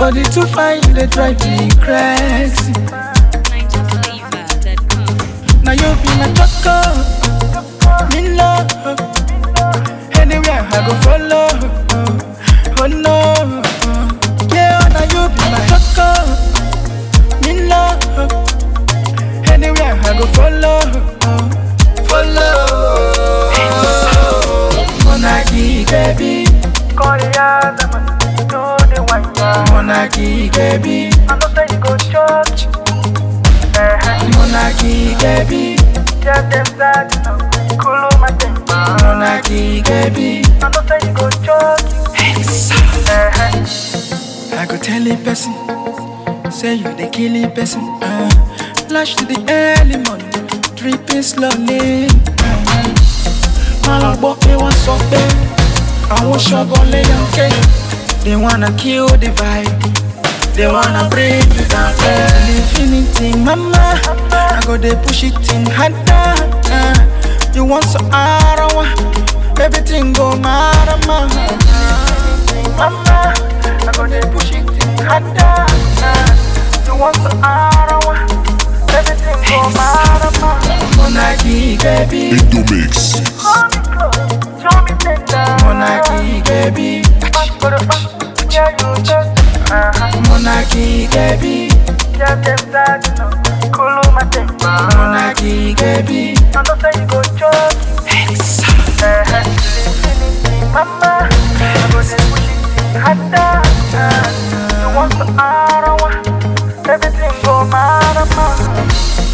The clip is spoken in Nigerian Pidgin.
body too fine, you dey drive me crazy. Now you be my choco, me love. Anywhere I go follow, oh no. Yeah, now you be my choco, me love. Anywhere I go follow, follow. Monarchy baby, Monarchy baby, I know say you go church. Monarchy baby, Just them sad, you know. Cool my temper. Monarchy baby. I know say you go church. I go tell a person, say you the killing person. Flash to the early morning, dripping slowly. My boy, they want something. I want sugar lay okay. They wanna kill the vibe. They wanna break it down till infinity, mama. I go they push it in harder. You want so arawa, everything go marama. Mama, I go they push it in harder. You want to arawa, everything go marama. Monarchy baby, Indomix. Hold me close, show me tender. Monarchy baby, Fast for the fun, yeah you just. Monarchy baby, Just them sad, you know. Cool my temper. Monarchy baby. I know say you go church. Infinity, mama. I go there push it in harder. You want to arawa, everything go marama.